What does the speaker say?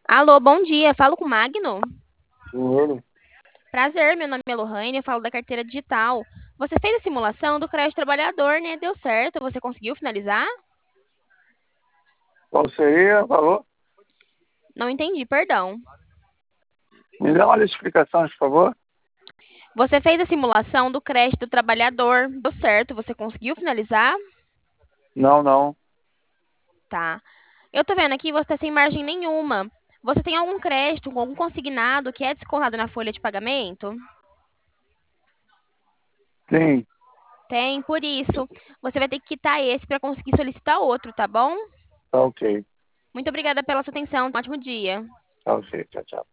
Alô, bom dia. Falo com o Magno. Dinheiro? Prazer, meu nome é Lohane, eu falo da carteira digital. Você fez a simulação do crédito trabalhador, né? Deu certo. Você conseguiu finalizar? Qual seria o valor? Não entendi, perdão. Me dá uma explicação, por favor. Você fez a simulação do crédito trabalhador. Deu certo. Você conseguiu finalizar? Não, não. Tá. Eu tô vendo aqui, você tá sem margem nenhuma. Você tem algum crédito, algum consignado que é descontado na folha de pagamento? Sim, Tem, por isso. Você vai ter que quitar esse para conseguir solicitar outro, tá bom? tá ok. Muito obrigada pela sua atenção. Um ótimo dia. Tá ok. Tchau, tchau.